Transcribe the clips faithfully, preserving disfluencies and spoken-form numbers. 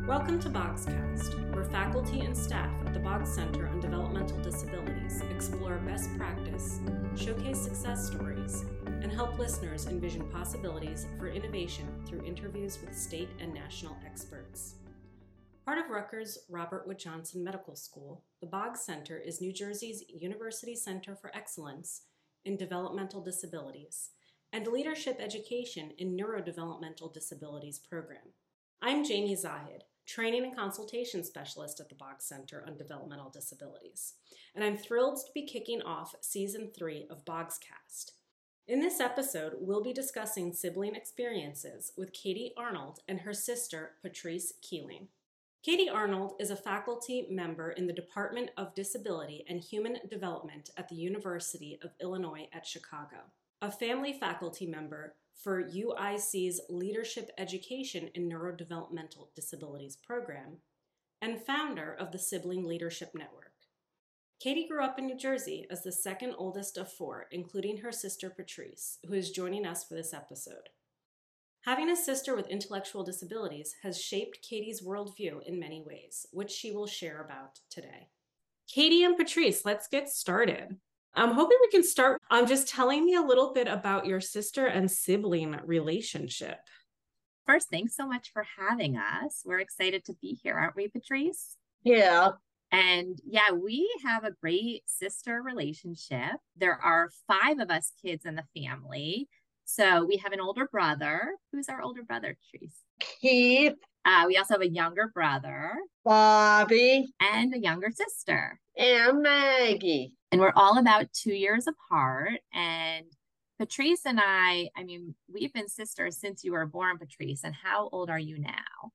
Welcome to Bogscast, where faculty and staff at the Boggs Center on Developmental Disabilities explore best practice, showcase success stories, and help listeners envision possibilities for innovation through interviews with state and national experts. Part of Rutgers Robert Wood Johnson Medical School, the Boggs Center is New Jersey's University Center for Excellence in Developmental Disabilities and Leadership Education in Neurodevelopmental Disabilities program. I'm Jamie Zahid, Training and Consultation Specialist at the Boggs Center on Developmental Disabilities, and I'm thrilled to be kicking off Season three of Bogscast. In this episode, we'll be discussing sibling experiences with Katie Arnold and her sister, Patrice Keeling. Katie Arnold is a faculty member in the Department of Disability and Human Development at the University of Illinois at Chicago, a family faculty member for U I C's Leadership Education in Neurodevelopmental Disabilities program, and founder of the Sibling Leadership Network. Katie grew up in New Jersey as the second oldest of four, including her sister Patrice, who is joining us for this episode. Having a sister with intellectual disabilities has shaped Katie's worldview in many ways, which she will share about today. Katie and Patrice, let's get started. I'm hoping we can start um, just telling me a little bit about your sister and sibling relationship. First, thanks so much for having us. We're excited to be here, aren't we, Patrice? Yeah. And yeah, we have a great sister relationship. There are five of us kids in the family. So we have an older brother. Who's our older brother, Patrice? Keith. Uh, we also have a younger brother. Bobby. And a younger sister. And Maggie. And we're all about two years apart. And Patrice and I, I mean, we've been sisters since you were born, Patrice. And how old are you now?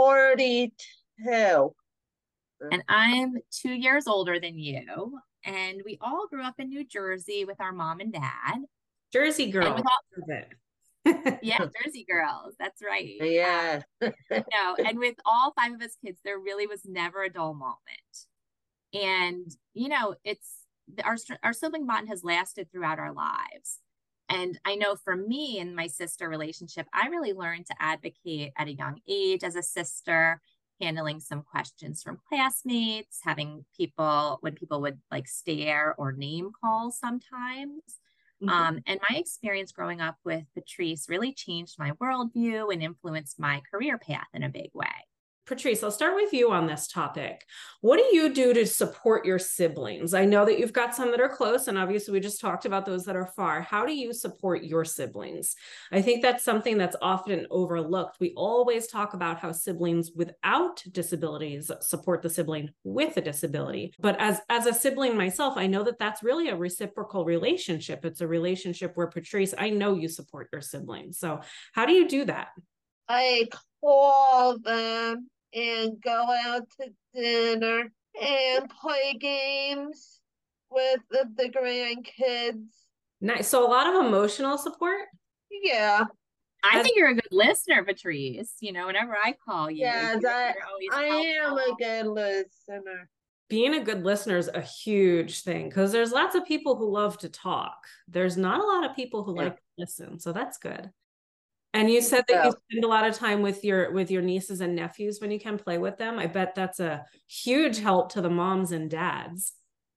forty-two. And I'm two years older than you. And we all grew up in New Jersey with our mom and dad. Jersey girl. All, yeah, Jersey girls. That's right. Yeah. Um, no, and with all five of us kids, there really was never a dull moment. And, you know, it's our, our sibling bond has lasted throughout our lives. And I know for me and my sister relationship, I really learned to advocate at a young age as a sister, handling some questions from classmates, having people, when people would like stare or name call sometimes. Mm-hmm. Um, and my experience growing up with Patrice really changed my worldview and influenced my career path in a big way. Patrice, I'll start with you on this topic. What do you do to support your siblings? I know that you've got some that are close, and obviously we just talked about those that are far. How do you support your siblings? I think that's something that's often overlooked. We always talk about how siblings without disabilities support the sibling with a disability. But as, as a sibling myself, I know that that's really a reciprocal relationship. It's a relationship where, Patrice, I know you support your siblings. So how do you do that? I call them and go out to dinner and play games with the, the grandkids. Nice. So a lot of emotional support? Yeah. I As, think you're a good listener, Patrice. You know, whenever I call you, yes, you're, I, you're I am helpful. a good listener. Being a good listener is a huge thing because there's lots of people who love to talk. There's not a lot of people who yeah. like to listen. So that's good. And you said that you spend a lot of time with your with your nieces and nephews when you can play with them. I bet that's a huge help to the moms and dads.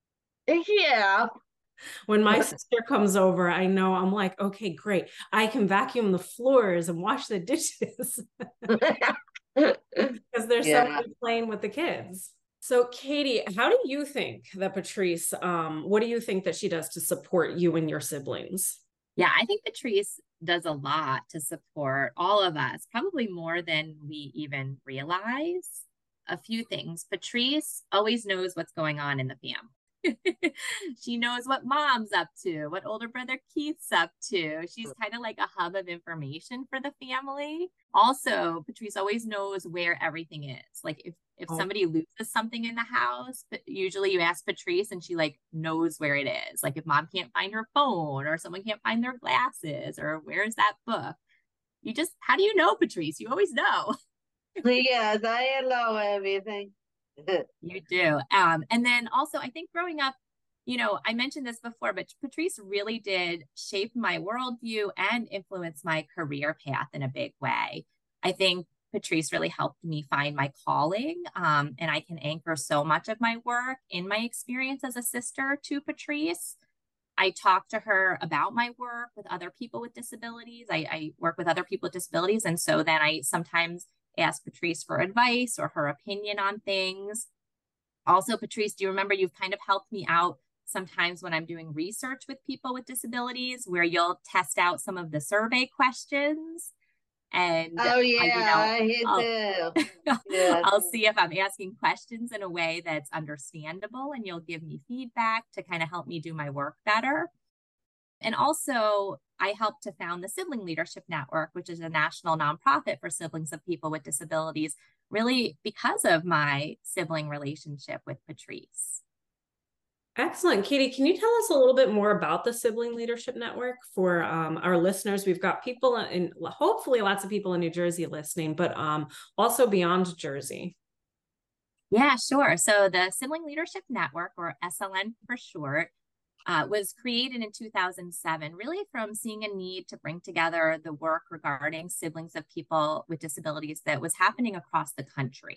Yeah. When my sister comes over, I know I'm like, okay, great. I can vacuum the floors and wash the dishes because there's yeah. somebody playing with the kids. So Katie, how do you think that Patrice, um, what do you think that she does to support you and your siblings? Yeah, I think Patrice does a lot to support all of us, probably more than we even realize. A few things. Patrice always knows what's going on in the family. She knows what mom's up to, what older brother Keith's up to. She's kind of like a hub of information for the family. Also, Patrice always knows where everything is. Like if if oh. somebody loses something in the house, but usually you ask Patrice and she like knows where it is. Like if mom can't find her phone or someone can't find their glasses or where's that book? You just, how do you know, Patrice? You always know. Yes, I know everything. You do. Um, and then also, I think growing up, you know, I mentioned this before, but Patrice really did shape my worldview and influence my career path in a big way. I think Patrice really helped me find my calling. Um, and I can anchor so much of my work in my experience as a sister to Patrice. I talk to her about my work with other people with disabilities. I, I work with other people with disabilities. And so then I sometimes ask Patrice for advice or her opinion on things. Also, Patrice, do you remember you've kind of helped me out sometimes when I'm doing research with people with disabilities, where you'll test out some of the survey questions? And Oh I, you yeah, know, he I'll, do. Yeah. I'll see if I'm asking questions in a way that's understandable, and you'll give me feedback to kind of help me do my work better. And also, I helped to found the Sibling Leadership Network, which is a national nonprofit for siblings of people with disabilities, really because of my sibling relationship with Patrice. Excellent. Katie, can you tell us a little bit more about the Sibling Leadership Network for um, our listeners? We've got people in, hopefully lots of people in New Jersey listening, but um, also beyond Jersey. Yeah, sure. So the Sibling Leadership Network, or S L N for short, uh, was created in two thousand seven, really from seeing a need to bring together the work regarding siblings of people with disabilities that was happening across the country.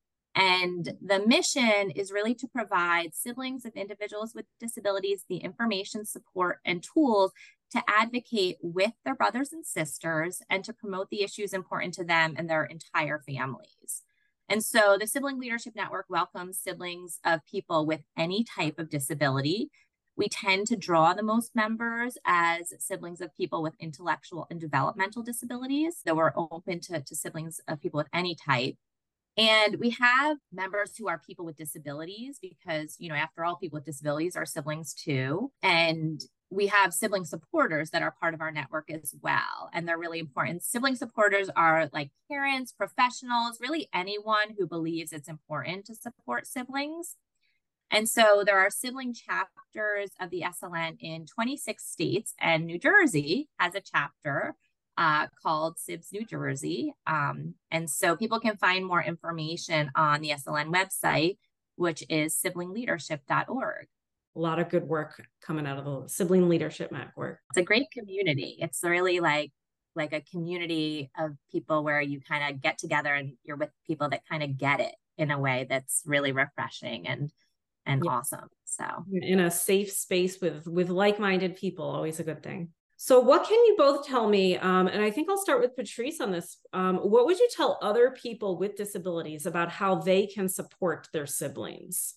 And the mission is really to provide siblings of individuals with disabilities the information, support, and tools to advocate with their brothers and sisters and to promote the issues important to them and their entire families. And so the Sibling Leadership Network welcomes siblings of people with any type of disability. We tend to draw the most members as siblings of people with intellectual and developmental disabilities, though we're open to, to siblings of people with any type. And we have members who are people with disabilities because, you know, after all, people with disabilities are siblings too. And we have sibling supporters that are part of our network as well. And they're really important. Sibling supporters are like parents, professionals, really anyone who believes it's important to support siblings. And so there are sibling chapters of the S L N in twenty-six states, and New Jersey has a chapter Uh, called S I B S New Jersey. Um, and so people can find more information on the S L N website, which is sibling leadership dot org. A lot of good work coming out of the Sibling Leadership Network. It's a great community. It's really like, like a community of people where you kind of get together and you're with people that kind of get it in a way that's really refreshing and and yeah. awesome. So in a safe space with with like-minded people, always a good thing. So what can you both tell me, um, and I think I'll start with Patrice on this, um, what would you tell other people with disabilities about how they can support their siblings?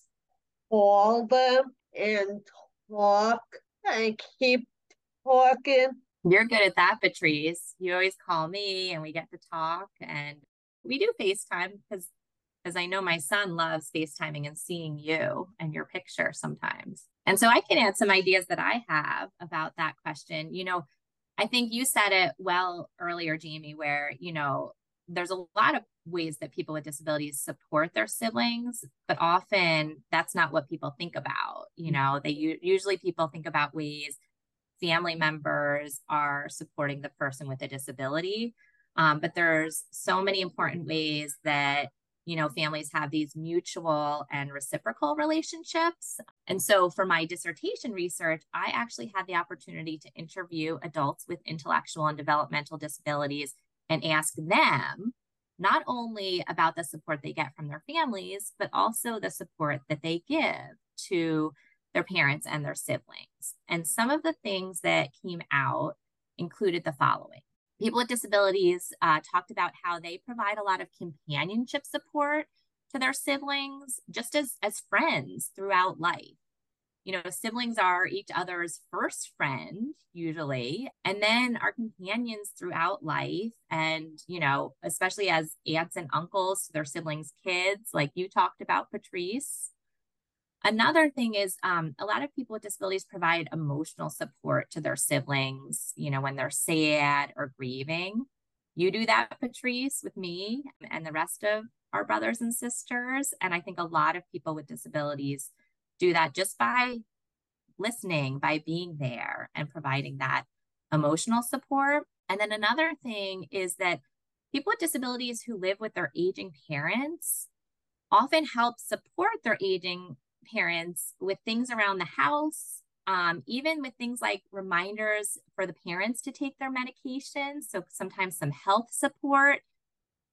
Call them and talk and keep talking. You're good at that, Patrice. You always call me and we get to talk, and we do FaceTime because because I know my son loves FaceTiming and seeing you and your picture sometimes. And so I can add some ideas that I have about that question. You know, I think you said it well earlier, Jamie, where, you know, there's a lot of ways that people with disabilities support their siblings, but often that's not what people think about. You know, they usually people think about ways family members are supporting the person with a disability. Um, but there's so many important ways that you know, families have these mutual and reciprocal relationships. And so for my dissertation research, I actually had the opportunity to interview adults with intellectual and developmental disabilities and ask them not only about the support they get from their families, but also the support that they give to their parents and their siblings. And some of the things that came out included the following. People with disabilities uh, talked about how they provide a lot of companionship support to their siblings, just as, as friends throughout life. You know, siblings are each other's first friend, usually, and then are companions throughout life. And, you know, especially as aunts and uncles to their siblings' kids, like you talked about, Patrice. Another thing is um, a lot of people with disabilities provide emotional support to their siblings, you know, when they're sad or grieving. You do that, Patrice, with me and the rest of our brothers and sisters. And I think a lot of people with disabilities do that just by listening, by being there and providing that emotional support. And then another thing is that people with disabilities who live with their aging parents often help support their aging parents with things around the house, um, even with things like reminders for the parents to take their medication. So sometimes some health support.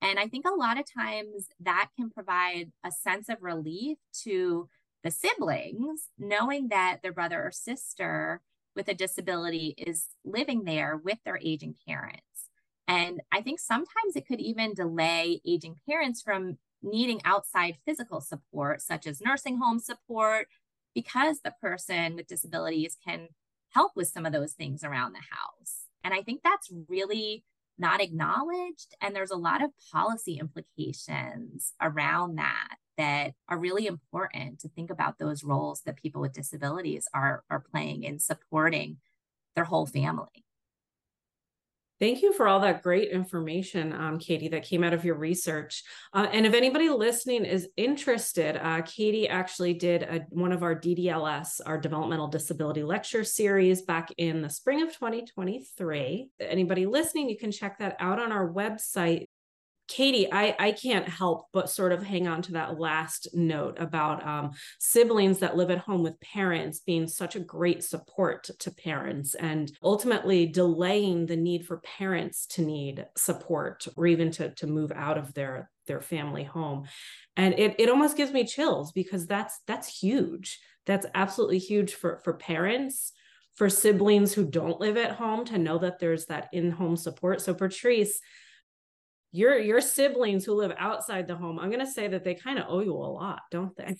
And I think a lot of times that can provide a sense of relief to the siblings, knowing that their brother or sister with a disability is living there with their aging parents. And I think sometimes it could even delay aging parents from needing outside physical support, such as nursing home support, because the person with disabilities can help with some of those things around the house. And I think that's really not acknowledged. And there's a lot of policy implications around that that are really important to think about those roles that people with disabilities are, are playing in supporting their whole family. Thank you for all that great information, um, Katie, that came out of your research. Uh, and if anybody listening is interested, uh, Katie actually did a, one of our D D L S, our Developmental Disability Lecture Series, back in the spring of twenty twenty-three. Anybody listening, you can check that out on our website. Katie, I, I can't help but sort of hang on to that last note about um, siblings that live at home with parents being such a great support to parents, and ultimately delaying the need for parents to need support or even to, to move out of their, their family home. And it, it almost gives me chills, because that's, that's huge. That's absolutely huge for, for parents, for siblings who don't live at home, to know that there's that in-home support. So Patrice, Your your siblings who live outside the home, I'm going to say that they kind of owe you a lot, don't they?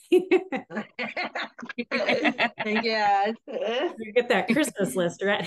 Yes. You get that Christmas list ready.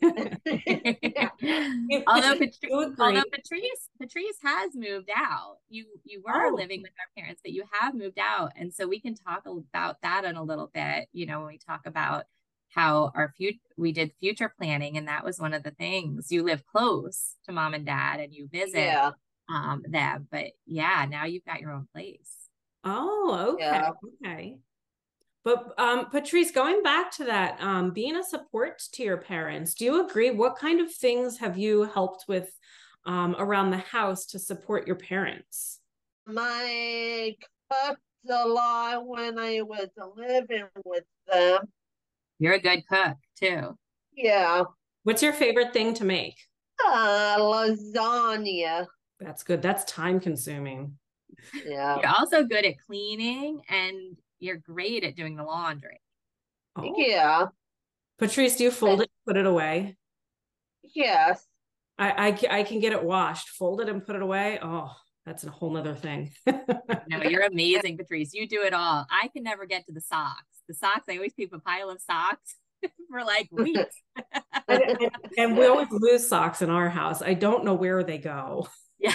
although, Patrice, although Patrice Patrice has moved out. You you were Oh. living with our parents, but you have moved out, and so we can talk about that in a little bit. You know, when we talk about how our future we did future planning, and that was one of the things. You live close to mom and dad, and you visit. Yeah. Um, them, but yeah, now you've got your own place. Oh, okay, Yeah. okay. But um, Patrice, going back to that, um, being a support to your parents, do you agree? What kind of things have you helped with um, around the house to support your parents? My cooked a lot when I was living with them. You're a good cook too. Yeah. What's your favorite thing to make? Uh, lasagna. That's good. That's time consuming. Yeah. You're also good at cleaning, and you're great at doing the laundry. Oh. Yeah. Patrice, do you fold it, put it away? Yes. I, I, I can get it washed, fold it and put it away. Oh, that's a whole nother thing. No, you're amazing, Patrice. You do it all. I can never get to the socks. The socks, I always keep a pile of socks for like weeks. and, and, and we always lose socks in our house. I don't know where they go. Yeah.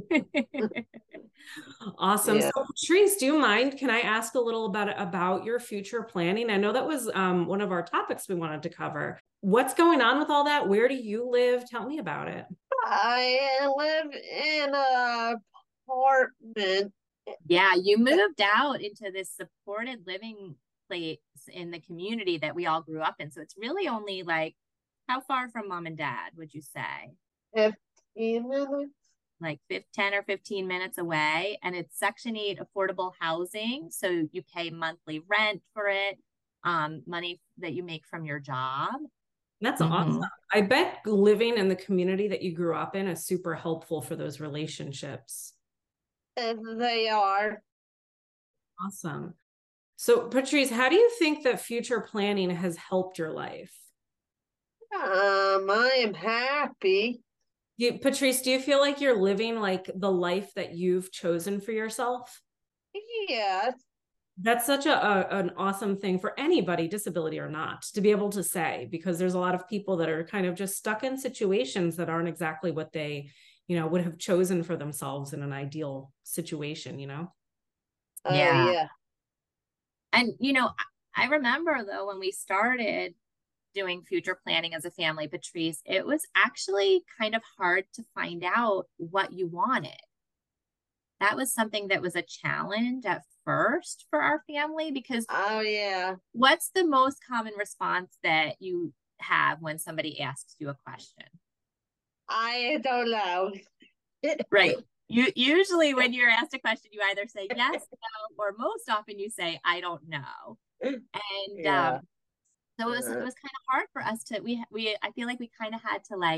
Awesome. Yeah. So Patrice, do you mind? Can I ask a little about about your future planning? I know that was um, one of our topics we wanted to cover. What's going on with all that? Where do you live? Tell me about it. I live in a apartment. Yeah, you moved out into this supported living place in the community that we all grew up in. So it's really only like, how far from mom and dad would you say? fifteen minutes. Like ten or fifteen minutes away, and it's Section eight affordable housing. So you pay monthly rent for it, um, money that you make from your job. That's Mhm. awesome. I bet living in the community that you grew up in is super helpful for those relationships. And they are. Awesome. So Patrice, how do you think that future planning has helped your life? Um, I am happy. Do you, Patrice, do you feel like you're living like the life that you've chosen for yourself? Yes. That's such a, a an awesome thing for anybody, disability or not, to be able to say, because there's a lot of people that are kind of just stuck in situations that aren't exactly what they, you know, would have chosen for themselves in an ideal situation, you know? Oh, Yeah. yeah. And, you know, I remember though, when we started doing future planning as a family, Patrice, it was actually kind of hard to find out what you wanted. That was something that was a challenge at first for our family, because Oh, yeah. what's the most common response that you have when somebody asks you a question? I don't know. Right. You usually, when you're asked a question, you either say yes, no, or most often you say, I don't know. And Yeah. um, so it was, it was kind of hard for us to, we, we, I feel like we kind of had to like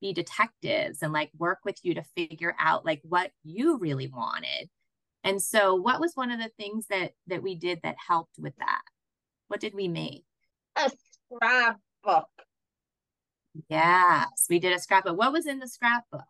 be detectives and like work with you to figure out like what you really wanted. And so what was one of the things that that we did that helped with that? What did we make? A scrapbook. Yes, we did a scrapbook. What was in the scrapbook?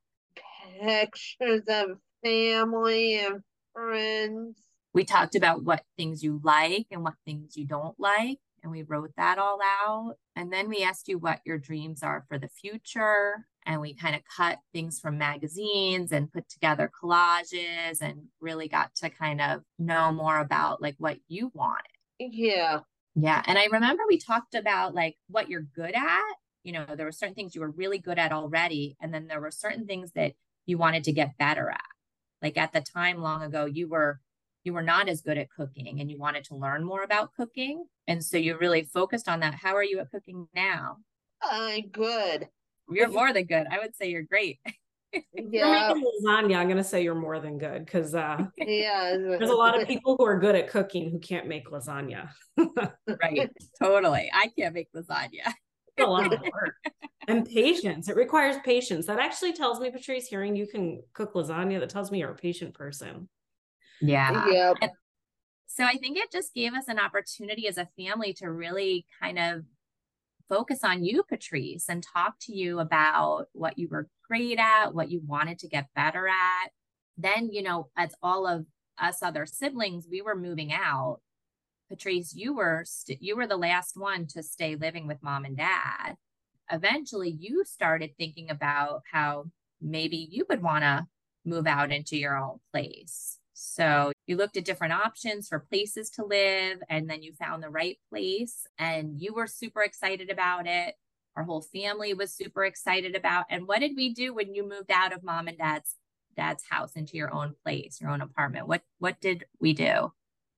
Pictures of family and friends. We talked about what things you like and what things you don't like, and we wrote that all out. And then we asked you what your dreams are for the future. And we kind of cut things from magazines and put together collages and really got to kind of know more about like what you wanted. Yeah. Yeah. And I remember we talked about like what you're good at. You know, there were certain things you were really good at already. And then there were certain things that you wanted to get better at. Like at the time long ago, you were you were not as good at cooking and you wanted to learn more about cooking. And so you really focused on that. How are you at cooking now? I'm good. You're more than good. I would say you're great. If you're Yeah. making lasagna, I'm going to say you're more than good because uh, Yeah. there's a lot of people who are good at cooking who can't make lasagna. Right. Totally. I can't make lasagna. It's a lot of work. And patience. It requires patience. That actually tells me, Patrice, hearing you can cook lasagna, that tells me you're a patient person. Yeah. Yeah. And so I think it just gave us an opportunity as a family to really kind of focus on you, Patrice, and talk to you about what you were great at, what you wanted to get better at. Then, you know, as all of us other siblings, we were moving out. Patrice, you were st- you were the last one to stay living with mom and dad. Eventually, you started thinking about how maybe you would want to move out into your own place. So you looked at different options for places to live, and then you found the right place, and you were super excited about it. Our whole family was super excited about. And what did we do when you moved out of mom and dad's dad's house into your own place, your own apartment? What what did we do?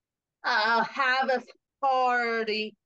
Uh, have a party.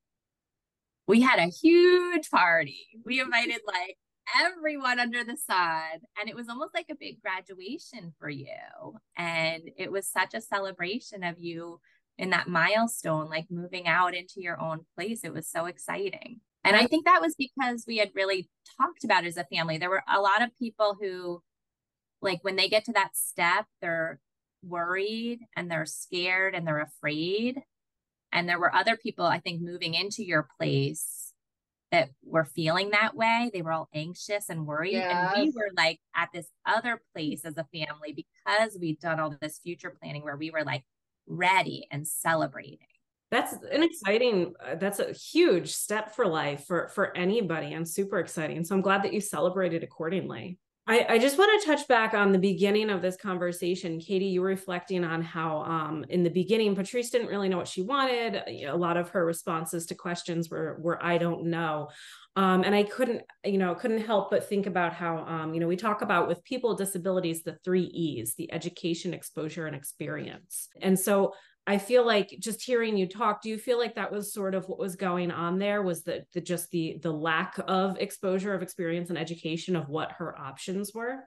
We had a huge party. We invited like everyone under the sun, and it was almost like a big graduation for you. And it was such a celebration of you in that milestone, like moving out into your own place. It was so exciting. And I think that was because we had really talked about it as a family. There were a lot of people who, like, when they get to that step, they're worried and they're scared and they're afraid. And there were other people, I think, moving into your place that were feeling that way. They were all anxious and worried. Yes. And we were like at this other place as a family because we'd done all this future planning where we were like ready and celebrating. That's an exciting, uh, that's a huge step for life for, for anybody, and super exciting. So I'm glad that you celebrated accordingly. I, I just want to touch back on the beginning of this conversation. Katie, you were reflecting on how um, in the beginning, Patrice didn't really know what she wanted. You know, a lot of her responses to questions were, were I don't know. Um, and I couldn't, you know, couldn't help but think about how, um, you know, we talk about with people with disabilities, the three E's, the education, exposure, and experience. And so I feel like just hearing you talk, do you feel like that was sort of what was going on there? Was the, the just the the lack of exposure, of experience and education of what her options were?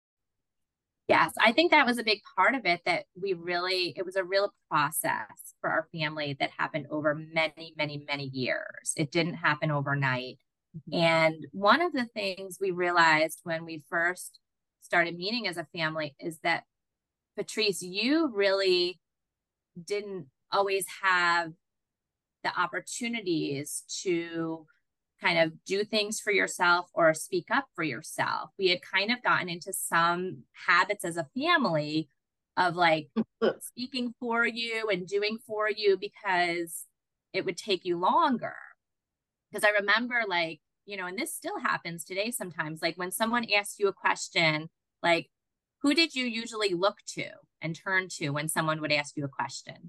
Yes, I think that was a big part of it, that we really, it was a real process for our family that happened over many, many, many years. It didn't happen overnight. Mm-hmm. And one of the things we realized when we first started meeting as a family is that, Patrice, you really didn't always have the opportunities to kind of do things for yourself or speak up for yourself. We had kind of gotten into some habits as a family of like speaking for you and doing for you because it would take you longer. Because I remember, like, you know, and this still happens today sometimes, like when someone asks you a question, like, who did you usually look to and turn to when someone would ask you a question?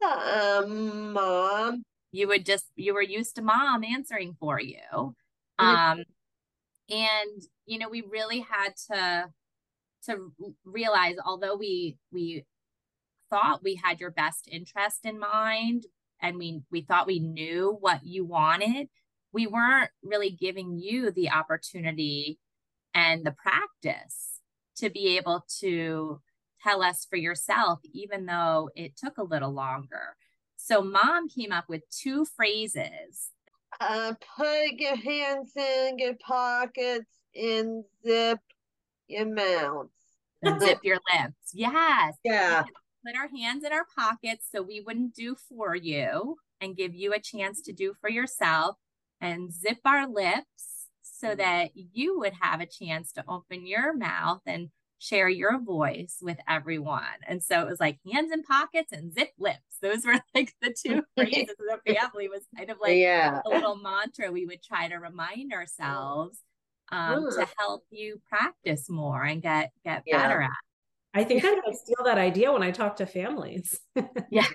Um, mom. You would just, you were used to mom answering for you. Um, and, you know, we really had to, to realize, although we, we thought we had your best interest in mind, and we, we thought we knew what you wanted, we weren't really giving you the opportunity and the practice to be able to tell us for yourself, even though it took a little longer. So mom came up with two phrases. Uh, put your hands in your pockets and zip your mouths. And zip your lips. Yes. Yeah. Put our hands in our pockets so we wouldn't do for you and give you a chance to do for yourself, and zip our lips so that you would have a chance to open your mouth and share your voice with everyone. And so it was like hands in pockets and zip lips. Those were like the two phrases of the family. Was kind of like yeah. a little mantra we would try to remind ourselves um, to help you practice more and get, get yeah. better at. I think I might steal that idea when I talk to families. Yeah.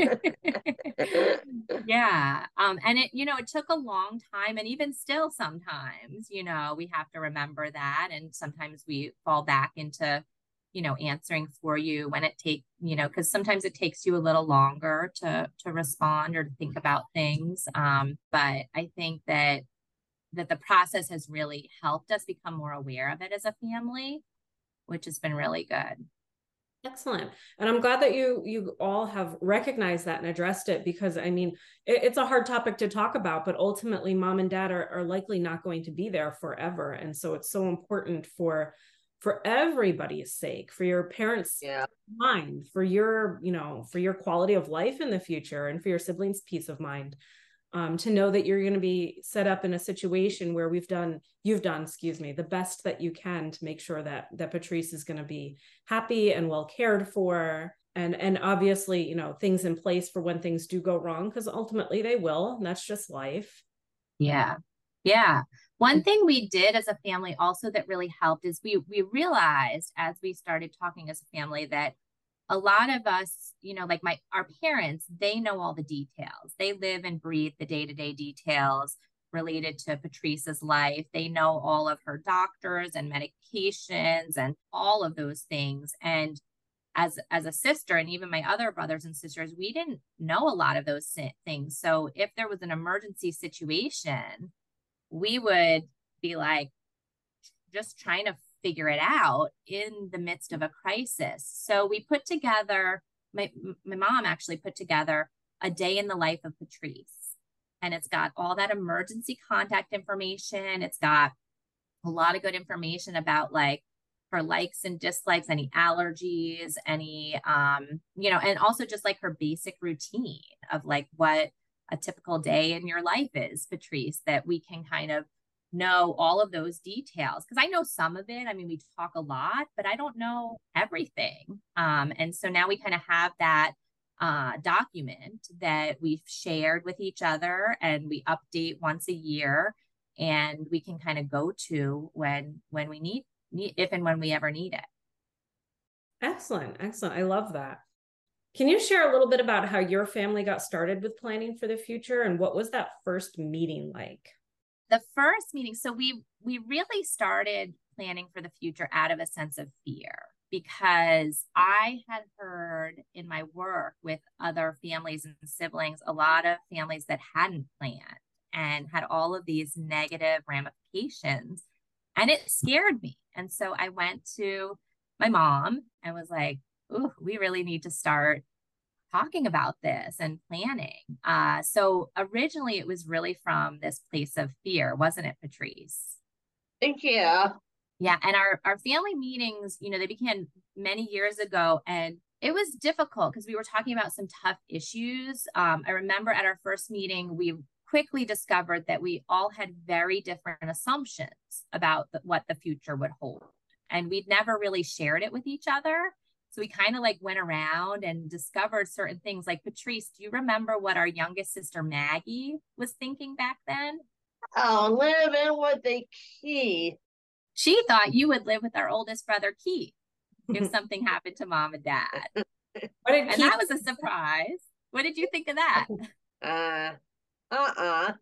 yeah. Um, and it, you know, it took a long time, and even still sometimes, you know, we have to remember that. And sometimes we fall back into, you know, answering for you when it take, you know, because sometimes it takes you a little longer to to respond or to think about things. Um, but I think that that the process has really helped us become more aware of it as a family, which has been really good. Excellent. And I'm glad that you you all have recognized that and addressed it, because I mean, it, it's a hard topic to talk about, but ultimately mom and dad are, are likely not going to be there forever. And so it's so important for for everybody's sake, for your parents' yeah. mind, for your, you know, for your quality of life in the future, and for your siblings' peace of mind. Um, to know that you're going to be set up in a situation where we've done, you've done, excuse me, the best that you can to make sure that that Patrice is going to be happy and well cared for, and and obviously, you know, things in place for when things do go wrong, because ultimately they will, and that's just life. Yeah, yeah. One thing we did as a family also that really helped is we we realized as we started talking as a family that a lot of us, you know, like my, our parents, they know all the details. They live and breathe the day-to-day details related to Patrice's life. They know all of her doctors and medications and all of those things. And as, as a sister, and even my other brothers and sisters, we didn't know a lot of those things. So if there was an emergency situation, we would be like, just trying to figure it out in the midst of a crisis. So we put together, my, my mom actually put together a day in the life of Patrice. And it's got all that emergency contact information. It's got a lot of good information about like her likes and dislikes, any allergies, any, um, you know, and also just like her basic routine of like what a typical day in your life is, Patrice, that we can kind of know all of those details, because I know some of it. I mean, we talk a lot, but I don't know everything. Um, and so now we kind of have that uh, document that we've shared with each other, and we update once a year, and we can kind of go to when when we need, need if and when we ever need it. Excellent, excellent. I love that. Can you share a little bit about how your family got started with planning for the future, and what was that first meeting like? The first meeting, so we we really started planning for the future out of a sense of fear, because I had heard in my work with other families and siblings, a lot of families that hadn't planned and had all of these negative ramifications, and it scared me. And so I went to my mom and was like, "Ooh, we really need to start talking about this and planning." Uh, so originally it was really from this place of fear, wasn't it, Patrice? Thank you. Yeah. And our, our family meetings, you know, they began many years ago, and it was difficult because we were talking about some tough issues. Um, I remember at our first meeting, we quickly discovered that we all had very different assumptions about the, what the future would hold. And we'd never really shared it with each other. So we kind of like went around and discovered certain things. Like, Patrice, do you remember what our youngest sister Maggie was thinking back then? Oh, living with the key. She thought you would live with our oldest brother, Keith, if something happened to mom and dad. What did And Keith- that was a surprise. What did you think of that? Uh, uh-uh.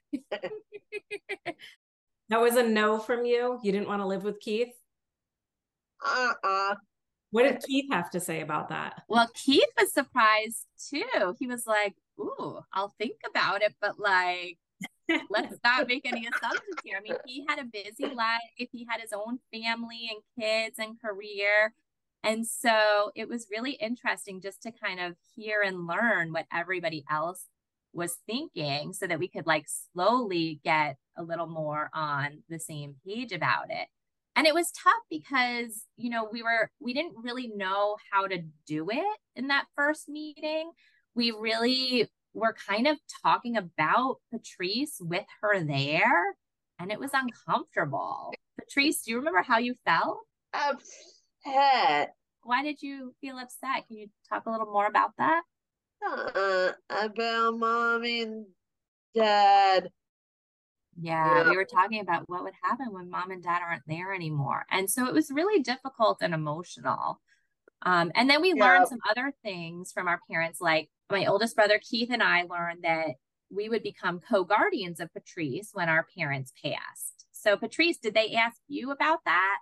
That was a no from you? You didn't want to live with Keith? Uh-uh. What did Keith have to say about that? Well, Keith was surprised too. He was like, ooh, I'll think about it, but like, let's not make any assumptions here. I mean, he had a busy life. He had his own family and kids and career. And so it was really interesting just to kind of hear and learn what everybody else was thinking so that we could like slowly get a little more on the same page about it. And it was tough because, you know, we were, we didn't really know how to do it in that first meeting. We really were kind of talking about Patrice with her there, and it was uncomfortable. Patrice, do you remember how you felt? Upset. Why did you feel upset? Can you talk a little more about that? Uh, about mommy and dad. Yeah, Yeah. we were talking about what would happen when mom and dad aren't there anymore. And so it was really difficult and emotional. Um, and then we Yeah. learned some other things from our parents, like my oldest brother, Keith, and I learned that we would become co-guardians of Patrice when our parents passed. So Patrice, did they ask you about that?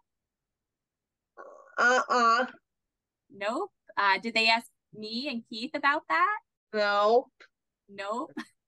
Uh-uh. Nope. Uh, did they ask me and Keith about that? No. Nope.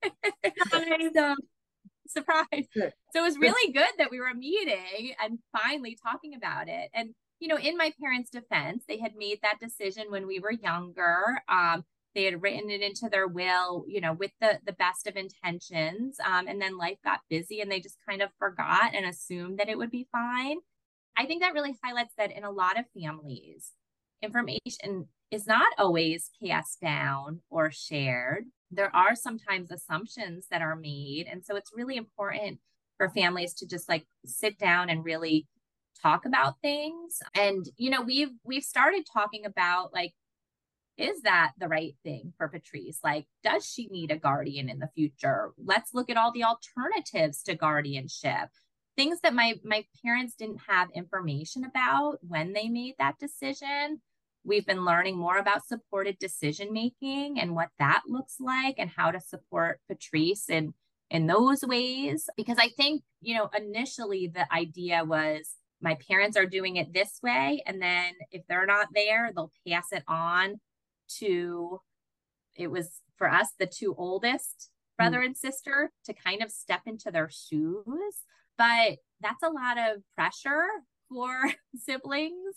So, surprise. So it was really good that we were meeting and finally talking about it. And, you know, in my parents' defense, they had made that decision when we were younger. Um, they had written it into their will, you know, with the, the best of intentions. Um, and then life got busy and they just kind of forgot and assumed that it would be fine. I think that really highlights that in a lot of families, information is not always passed down or shared. There are sometimes assumptions that are made. And so it's really important for families to just like sit down and really talk about things. And, you know, we've, we've started talking about like, is that the right thing for Patrice? Like, does she need a guardian in the future? Let's look at all the alternatives to guardianship. Things that my, my parents didn't have information about when they made that decision. We've been learning more about supported decision-making and what that looks like and how to support Patrice in, in those ways. Because I think, you know, initially the idea was my parents are doing it this way. And then if they're not there, they'll pass it on to, it was for us, the two oldest brother mm. and sister to kind of step into their shoes. But that's a lot of pressure for siblings.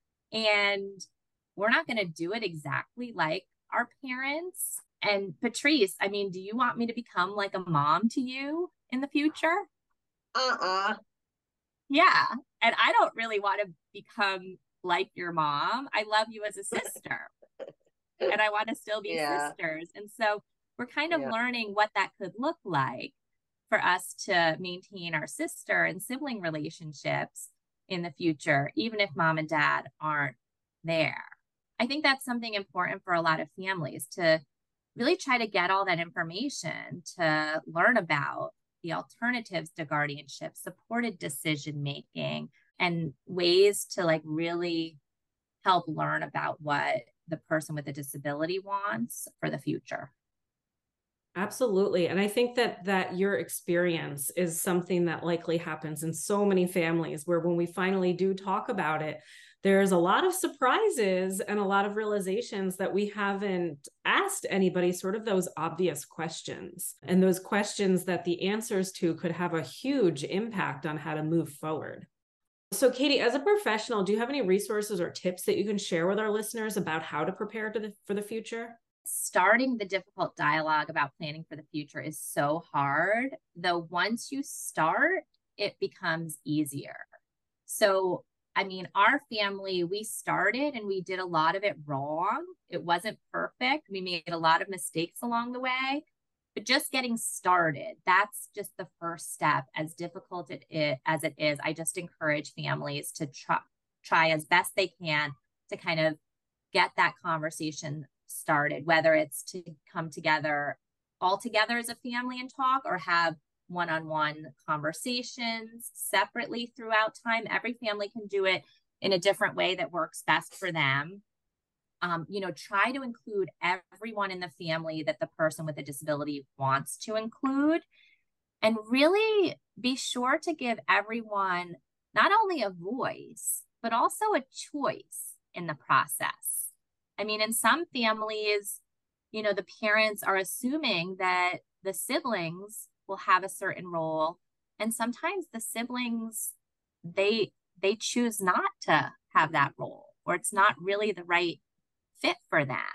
And we're not going to do it exactly like our parents. And Patrice, I mean, do you want me to become like a mom to you in the future? Uh-uh. Yeah. And I don't really want to become like your mom. I love you as a sister. And I want to still be yeah. sisters. And so we're kind of yeah. learning what that could look like for us to maintain our sister and sibling relationships in the future, even if mom and dad aren't there. I think that's something important for a lot of families to really try to get all that information to learn about the alternatives to guardianship, supported decision-making, and ways to like really help learn about what the person with a disability wants for the future. Absolutely. And I think that that your experience is something that likely happens in so many families where when we finally do talk about it, there's a lot of surprises and a lot of realizations that we haven't asked anybody sort of those obvious questions and those questions that the answers to could have a huge impact on how to move forward. So Katie, as a professional, do you have any resources or tips that you can share with our listeners about how to prepare to the, for the future? Starting the difficult dialogue about planning for the future is so hard, though once you start, it becomes easier. So, I mean, our family, we started and we did a lot of it wrong. It wasn't perfect. We made a lot of mistakes along the way, but just getting started, that's just the first step. As difficult it is, as it is, I just encourage families to try, try as best they can to kind of get that conversation started, whether it's to come together all together as a family and talk or have one-on-one conversations separately throughout time. Every family can do it in a different way that works best for them. Um, you know, try to include everyone in the family that the person with a disability wants to include, and really be sure to give everyone not only a voice, but also a choice in the process. I mean, in some families, you know, the parents are assuming that the siblings will have a certain role. And sometimes the siblings, they, they choose not to have that role, or it's not really the right fit for them.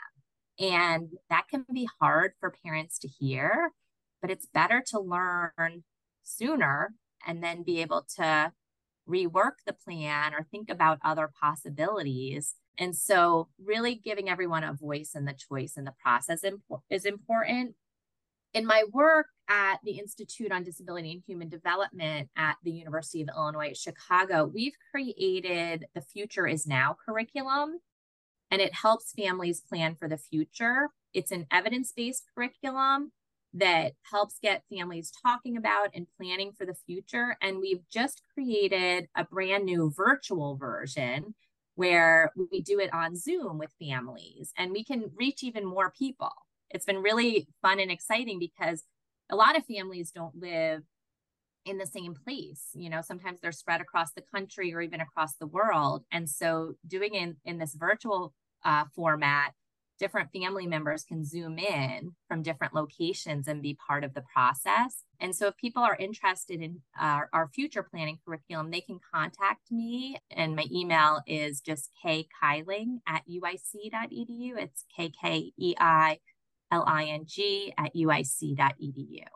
And that can be hard for parents to hear, but it's better to learn sooner and then be able to rework the plan or think about other possibilities. And so really giving everyone a voice in the choice in the process is important. In my work at the Institute on Disability and Human Development at the University of Illinois at Chicago, we've created the Future is Now curriculum, and it helps families plan for the future. It's an evidence-based curriculum that helps get families talking about and planning for the future. And we've just created a brand new virtual version where we do it on Zoom with families, and we can reach even more people. It's been really fun and exciting because a lot of families don't live in the same place. You know, sometimes they're spread across the country or even across the world. And so doing it in, in this virtual uh, format, different family members can Zoom in from different locations and be part of the process. And so if people are interested in our, our future planning curriculum, they can contact me. And my email is just keiling at u i c dot e d u. It's K K E I L I N G at u i c dot e d u.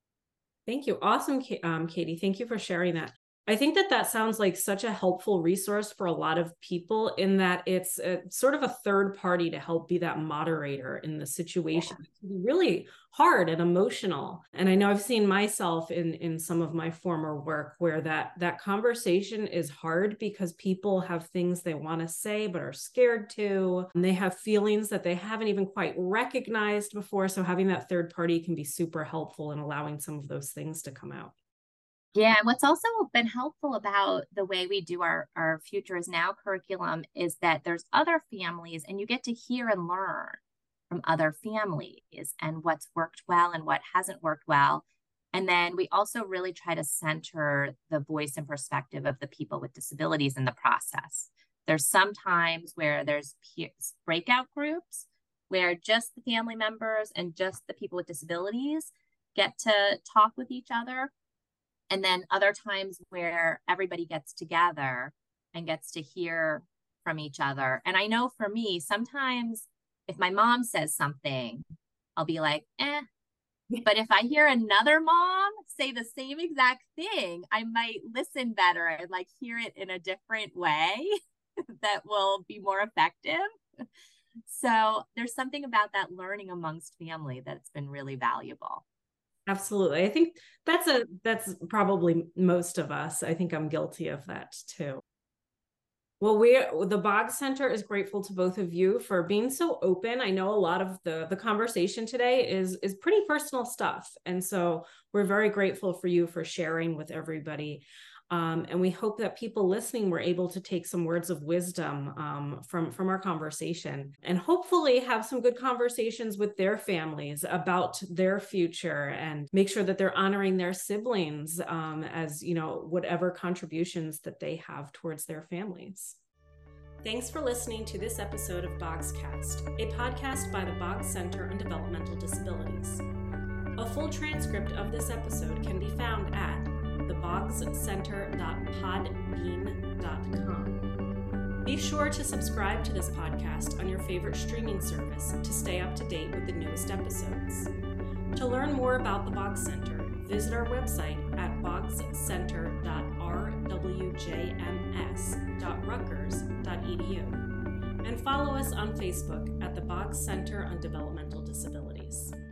Thank you. Awesome, um, Katie. Thank you for sharing that. I think that that sounds like such a helpful resource for a lot of people in that it's a, sort of a third party to help be that moderator in the situation. Yeah. It can be really hard and emotional. And I know I've seen myself in, in some of my former work where that, that conversation is hard because people have things they want to say but are scared to, and they have feelings that they haven't even quite recognized before. So having that third party can be super helpful in allowing some of those things to come out. Yeah, and what's also been helpful about the way we do our, our Future is Now curriculum is that there's other families, and you get to hear and learn from other families and what's worked well and what hasn't worked well. And then we also really try to center the voice and perspective of the people with disabilities in the process. There's some times where there's peers, breakout groups where just the family members and just the people with disabilities get to talk with each other. And then other times where everybody gets together and gets to hear from each other. And I know for me, sometimes if my mom says something, I'll be like, eh. But if I hear another mom say the same exact thing, I might listen better and like hear it in a different way that will be more effective. So there's something about that learning amongst family that's been really valuable. Absolutely. I think that's a that's probably most of us. I think I'm guilty of that too. Well, we the Boggs Center is grateful to both of you for being so open. I know a lot of the the conversation today is is pretty personal stuff, and so we're very grateful for you for sharing with everybody. Um, and we hope that people listening were able to take some words of wisdom um, from, from our conversation, and hopefully have some good conversations with their families about their future, and make sure that they're honoring their siblings um, as, you know, whatever contributions that they have towards their families. Thanks for listening to this episode of Boggscast, a podcast by the Boggs Center on Developmental Disabilities. A full transcript of this episode can be found at the boggs center dot podbean dot com. Be sure to subscribe to this podcast on your favorite streaming service to stay up to date with the newest episodes. To learn more about the Boggs Center, visit our website at boggs center dot r w j m s dot rutgers dot e d u and follow us on Facebook at the Boggs Center on Developmental Disabilities.